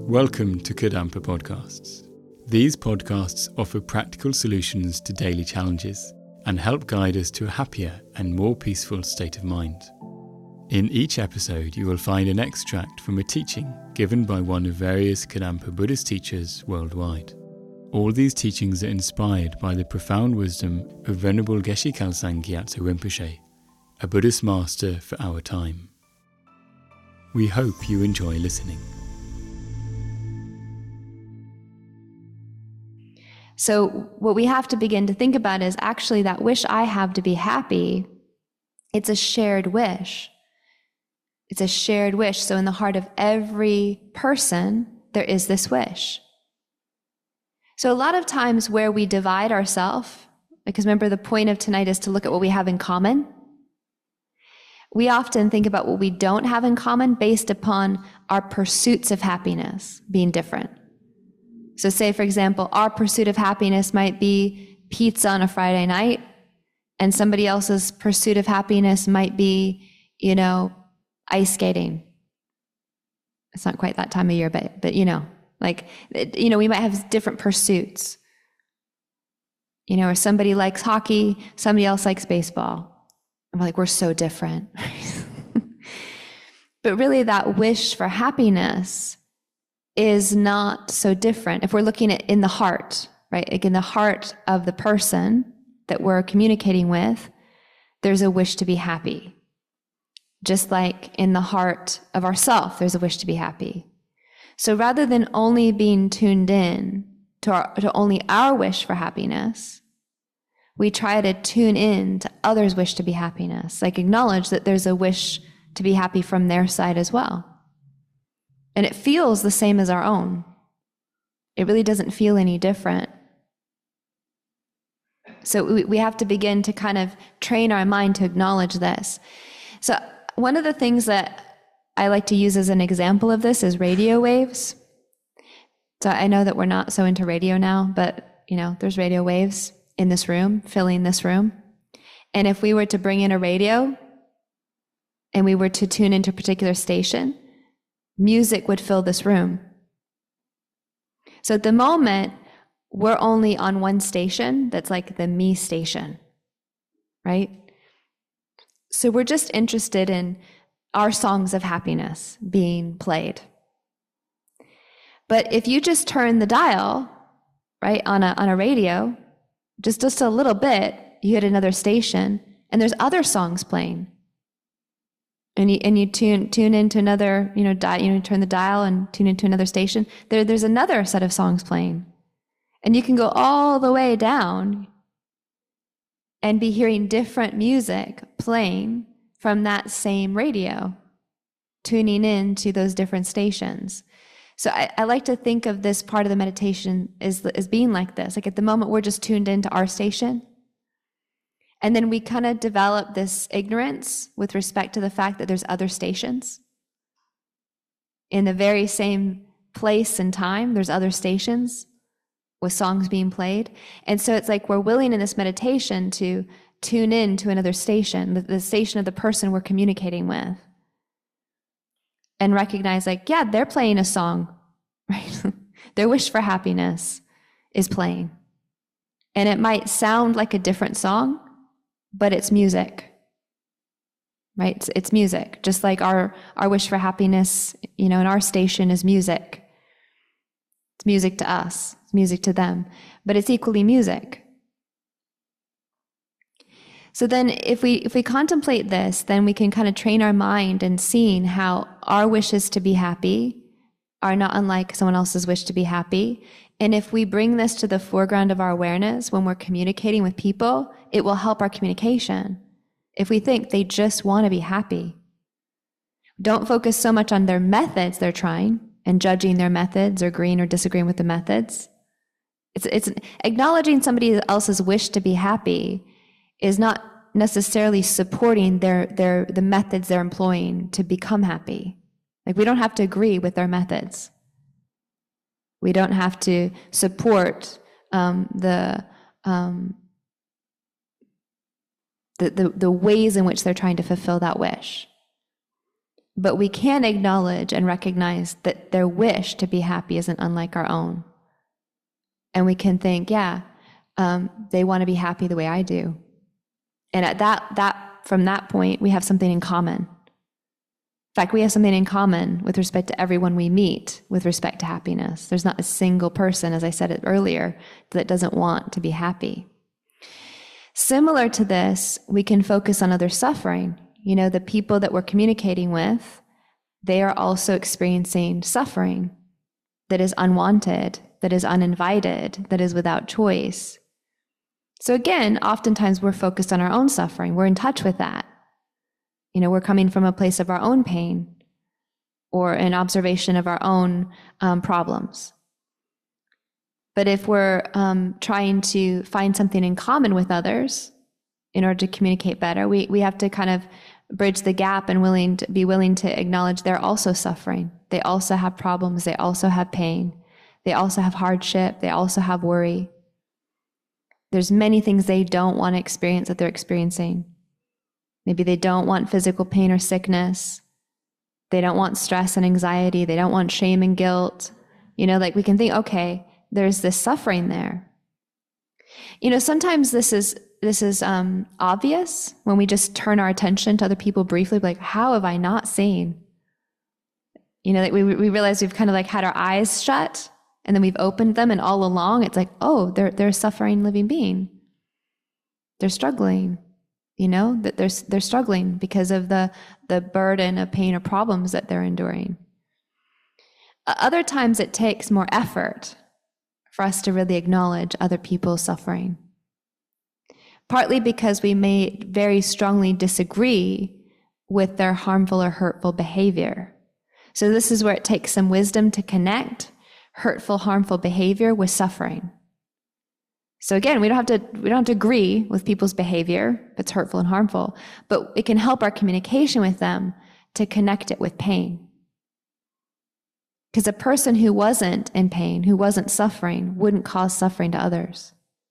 Welcome to Kadampa Podcasts. These podcasts offer practical solutions to daily challenges and help guide us to a happier and more peaceful state of mind. In each episode, you will find an extract from a teaching given by one of various Kadampa Buddhist teachers worldwide. All these teachings are inspired by the profound wisdom of Venerable Geshe Khalsang Gyatso Rinpoche, a Buddhist master for our time. We hope you enjoy listening. So what we have to begin to think about is actually that wish I have to be happy, it's a shared wish. It's a shared wish. So in the heart of every person, there is this wish. So a lot of times where we divide ourselves, because remember the point of tonight is to look at what we have in common. We often think about what we don't have in common based upon our pursuits of happiness being different. So say, for example, our pursuit of happiness might be pizza on a Friday night, and somebody else's pursuit of happiness might be, ice skating. It's not quite that time of year, but we might have different pursuits. Or somebody likes hockey, somebody else likes baseball. I'm like, we're so different. But really that wish for happiness is not so different. If we're looking at in the heart, right? Like in the heart of the person that we're communicating with, there's a wish to be happy. Just like in the heart of ourself, there's a wish to be happy. So rather than only being tuned in to only our wish for happiness, we try to tune in to others' wish to be happiness. Like acknowledge that there's a wish to be happy from their side as well. And it feels the same as our own. It really doesn't feel any different. So we have to begin to kind of train our mind to acknowledge this. So one of the things that I like to use as an example of this is radio waves. So I know that we're not so into radio now, but there's radio waves in this room, filling this room. And if we were to bring in a radio and we were to tune into a particular station, music would fill this room. So at the moment, we're only on one station that's like the me station, right? So we're just interested in our songs of happiness being played. But if you just turn the dial, right, on a radio, just a little bit, you hit another station, and there's other songs playing. And you tune into another, turn the dial and tune into another station. There's another set of songs playing. And you can go all the way down and be hearing different music playing from that same radio, tuning in to those different stations. So I like to think of this part of the meditation as being like this. Like at the moment, we're just tuned into our station. And then we kind of develop this ignorance with respect to the fact that there's other stations. In the very same place and time, there's other stations with songs being played. And so it's like we're willing in this meditation to tune in to another station, the station of the person we're communicating with. And recognize they're playing a song, right? Their wish for happiness is playing. And it might sound like a different song, but it's music, right? It's music, just like our wish for happiness, in our station is music. It's music to us, it's music to them, but it's equally music. So then if we contemplate this, then we can kind of train our mind in seeing how our wishes to be happy are not unlike someone else's wish to be happy. And if we bring this to the foreground of our awareness when we're communicating with people, it will help our communication. If we think they just want to be happy, don't focus so much on their methods they're trying and judging their methods or agreeing or disagreeing with the methods. It's acknowledging somebody else's wish to be happy is not necessarily supporting the methods they're employing to become happy. Like we don't have to agree with their methods. We don't have to support the ways in which they're trying to fulfill that wish. But we can acknowledge and recognize that their wish to be happy isn't unlike our own. And we can think, they want to be happy the way I do. And at from that point, we have something in common. In fact, we have something in common with respect to everyone we meet with respect to happiness. There's not a single person, as I said it earlier, that doesn't want to be happy. Similar to this, we can focus on other suffering. The people that we're communicating with, they are also experiencing suffering that is unwanted, that is uninvited, that is without choice. So again, oftentimes we're focused on our own suffering. We're in touch with that. We're coming from a place of our own pain or an observation of our own problems. But if we're trying to find something in common with others in order to communicate better, we have to kind of bridge the gap and be willing to acknowledge they're also suffering. They also have problems. They also have pain. They also have hardship. They also have worry. There's many things they don't want to experience that they're experiencing. Maybe they don't want physical pain or sickness. They don't want stress and anxiety. They don't want shame and guilt. We can think, okay, there's this suffering there. Sometimes this is obvious when we just turn our attention to other people briefly, like, how have I not seen? We realize we've kind of had our eyes shut and then we've opened them, and all along it's like, oh, they're a suffering living being. They're struggling, that they're struggling because of the burden of pain or problems that they're enduring. Other times it takes more effort for us to really acknowledge other people's suffering. Partly because we may very strongly disagree with their harmful or hurtful behavior. So this is where it takes some wisdom to connect hurtful, harmful behavior with suffering. So again, we don't have to agree with people's behavior if it's hurtful and harmful, but it can help our communication with them to connect it with pain. Because a person who wasn't in pain, who wasn't suffering, wouldn't cause suffering to others.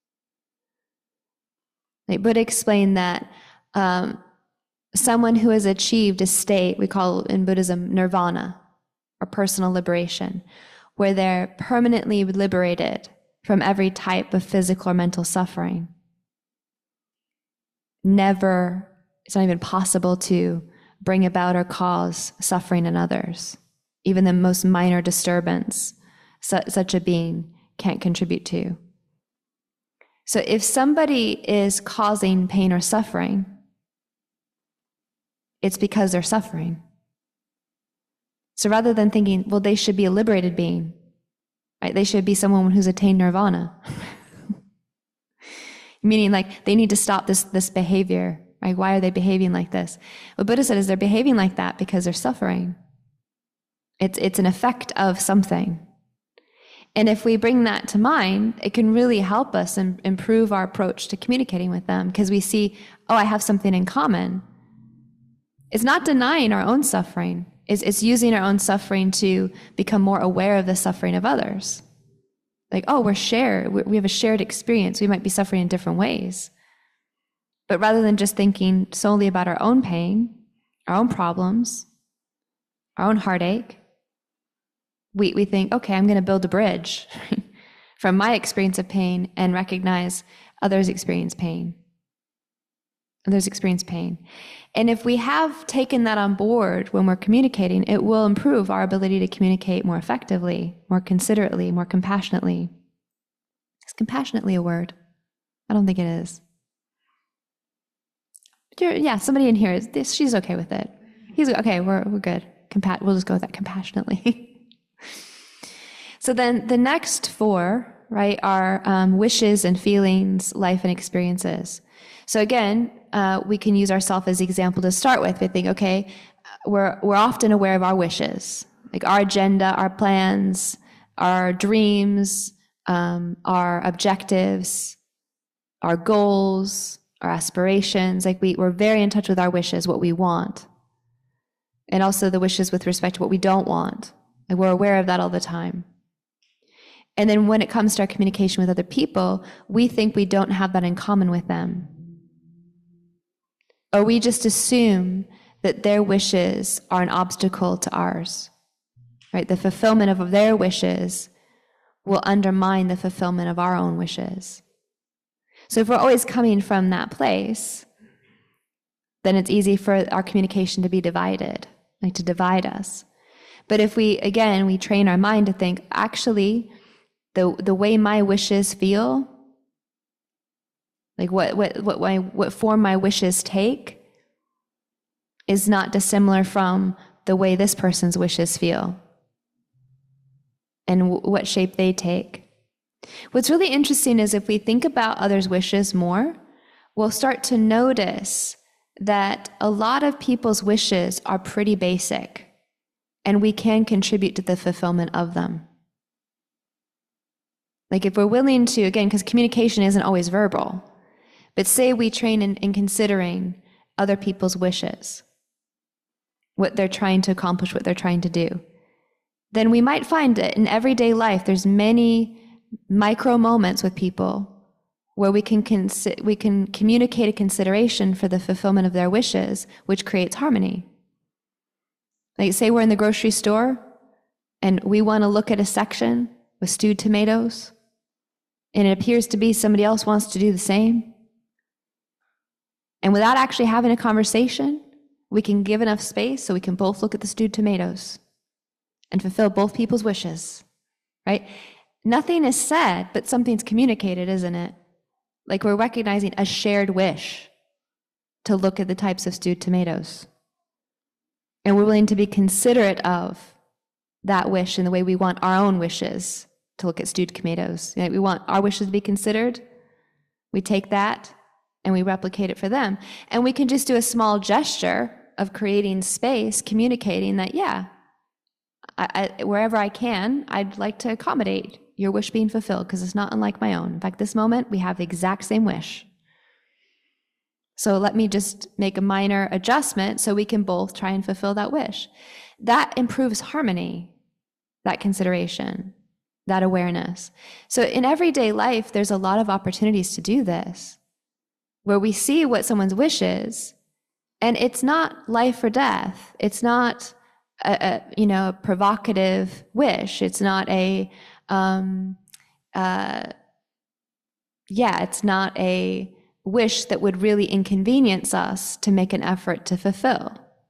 Buddha explained that someone who has achieved a state, we call in Buddhism nirvana, or personal liberation, where they're permanently liberated from every type of physical or mental suffering. It's not even possible to bring about or cause suffering in others. Even the most minor disturbance, such a being can't contribute to. So if somebody is causing pain or suffering, it's because they're suffering. So rather than thinking, well, they should be a liberated being, right? They should be someone who's attained nirvana. Meaning they need to stop this behavior, right? Why are they behaving like this? What Buddha said is they're behaving like that because they're suffering. It's an effect of something. And if we bring that to mind, it can really help us improve our approach to communicating with them, because we see, oh, I have something in common. It's not denying our own suffering. It's using our own suffering to become more aware of the suffering of others. Oh, we have a shared experience. We might be suffering in different ways. But rather than just thinking solely about our own pain, our own problems, our own heartache, we think, okay, I'm going to build a bridge from my experience of pain and recognize others experience pain. Others experience pain. And if we have taken that on board when we're communicating, it will improve our ability to communicate more effectively, more considerately, more compassionately. Is compassionately a word? I don't think it is. But somebody in here, she's okay with it. He's okay, we're good. We'll just go with that, compassionately. So then the next four, right, are wishes and feelings, life and experiences. So again, we can use ourselves as the example to start with. We think, okay, we're often aware of our wishes, like our agenda, our plans, our dreams, our objectives, our goals, our aspirations. We're very in touch with our wishes, what we want, and also the wishes with respect to what we don't want. We're aware of that all the time. And then when it comes to our communication with other people, we think we don't have that in common with them. Or we just assume that their wishes are an obstacle to ours, right? The fulfillment of their wishes will undermine the fulfillment of our own wishes. So if we're always coming from that place, then it's easy for our communication to be divided, like to divide us. But if we train our mind to think, actually, the way my wishes feel, like what form my wishes take, is not dissimilar from the way this person's wishes feel and what shape they take. What's really interesting is if we think about others' wishes more, we'll start to notice that a lot of people's wishes are pretty basic, and we can contribute to the fulfillment of them. Like if we're willing to, again, because communication isn't always verbal, but say we train in considering other people's wishes, what they're trying to accomplish, what they're trying to do, then we might find that in everyday life, there's many micro moments with people where we can communicate a consideration for the fulfillment of their wishes, which creates harmony. Like say we're in the grocery store and we want to look at a section with stewed tomatoes, and it appears to be somebody else wants to do the same. And without actually having a conversation, we can give enough space so we can both look at the stewed tomatoes and fulfill both people's wishes, right? Nothing is said, but something's communicated, isn't it? Like we're recognizing a shared wish to look at the types of stewed tomatoes. And we're willing to be considerate of that wish in the way we want our own wishes to look at stewed tomatoes. You know, we want our wishes to be considered. We take that and we replicate it for them. And we can just do a small gesture of creating space, communicating that, yeah, wherever I can, I'd like to accommodate your wish being fulfilled because it's not unlike my own. In fact, this moment, we have the exact same wish. So let me just make a minor adjustment so we can both try and fulfill that wish. That improves harmony, that consideration, that awareness. So in everyday life, there's a lot of opportunities to do this, where we see what someone's wish is, and it's not life or death. It's not a provocative wish. It's not it's not a wish that would really inconvenience us to make an effort to fulfill.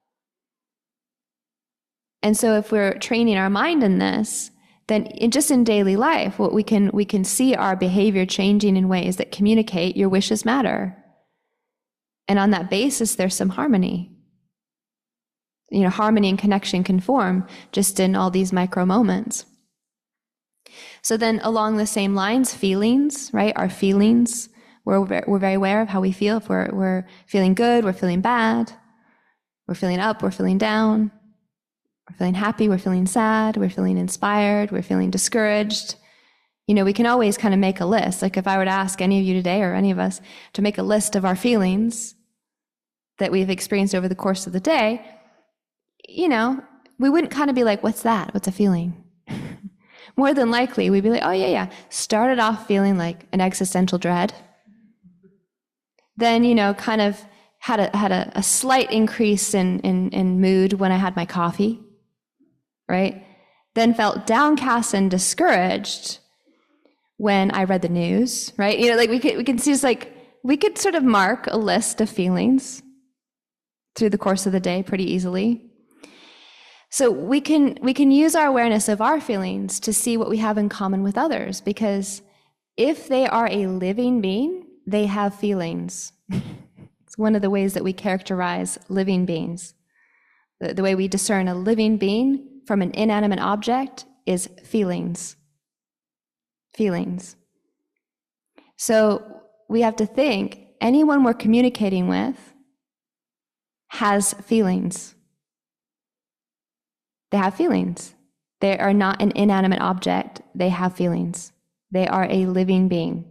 And so if we're training our mind in this, then just in daily life, we can see our behavior changing in ways that communicate your wishes matter. And on that basis, there's some harmony. Harmony and connection can form just in all these micro moments. So then along the same lines, feelings, right? Our feelings, we're very aware of how we feel. If we're feeling good, we're feeling bad. We're feeling up, we're feeling down. We're feeling happy, we're feeling sad. We're feeling inspired, we're feeling discouraged. We can always kind of make a list. Like if I were to ask any of you today or any of us to make a list of our feelings that we've experienced over the course of the day, we wouldn't kind of be like, what's that? What's a feeling? More than likely, we'd be like, oh, yeah. Started off feeling like an existential dread. Then, kind of had a slight increase in mood when I had my coffee, right? Then felt downcast and discouraged when I read the news, right? We can see we could sort of mark a list of feelings through the course of the day pretty easily. So we can use our awareness of our feelings to see what we have in common with others, because if they are a living being, they have feelings. It's one of the ways that we characterize living beings. The way we discern a living being from an inanimate object is feelings. Feelings. So we have to think, anyone we're communicating with has feelings. They have feelings. They are not an inanimate object. They have feelings. They are a living being.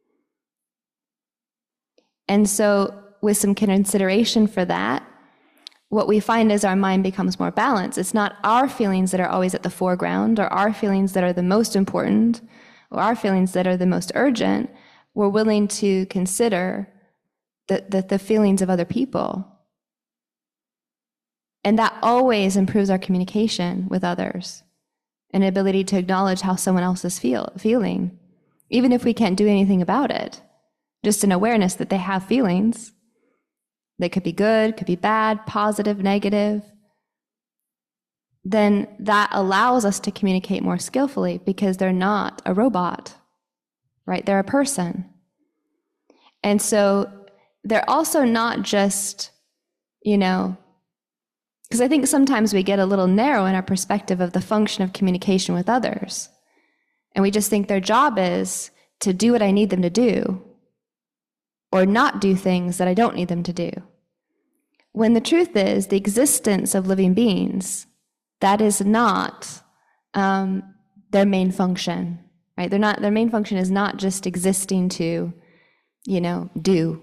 And so with some consideration for that, what we find is our mind becomes more balanced. It's not our feelings that are always at the foreground, or our feelings that are the most important, or our feelings that are the most urgent. We're willing to consider the feelings of other people. And that always improves our communication with others, an ability to acknowledge how someone else is feeling, even if we can't do anything about it. Just an awareness that they have feelings. They could be good, could be bad, positive, negative. Then that allows us to communicate more skillfully because they're not a robot, right? They're a person. And so they're also not just, because I think sometimes we get a little narrow in our perspective of the function of communication with others. And we just think their job is to do what I need them to do or not do things that I don't need them to do. When the truth is, the existence of living beings, that is not their main function, right? Their main function is not just existing to, do,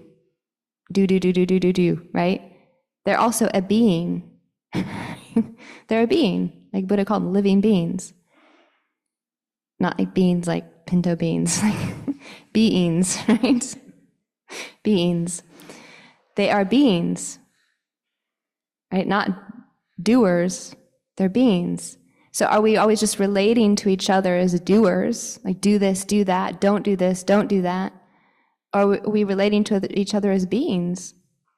right? They're also a being. They're a being, like Buddha called them living beings. Not like beans like pinto beans, like beings, right? Beings. They are beings, right? Not doers, they're beings. So are we always just relating to each other as doers, like do this, do that, don't do this, don't do that? Or are we relating to each other as beings?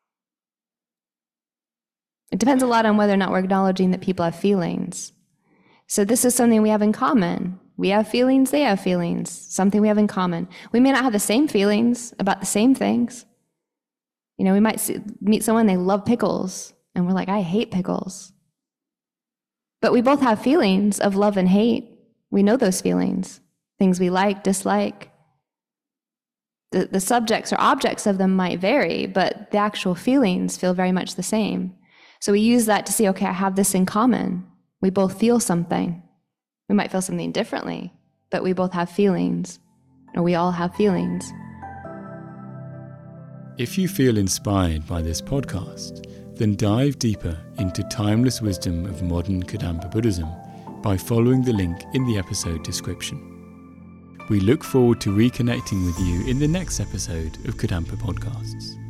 It depends a lot on whether or not we're acknowledging that people have feelings. So this is something we have in common. We have feelings, they have feelings, something we have in common. We may not have the same feelings about the same things. We might meet someone, they love pickles, and we're like, I hate pickles. But we both have feelings of love and hate. We know those feelings, things we like, dislike. The subjects or objects of them might vary, but the actual feelings feel very much the same. So we use that to see, okay, I have this in common. We both feel something. We might feel something differently, but we both have feelings, or we all have feelings. If you feel inspired by this podcast, then dive deeper into timeless wisdom of modern Kadampa Buddhism by following the link in the episode description. We look forward to reconnecting with you in the next episode of Kadampa Podcasts.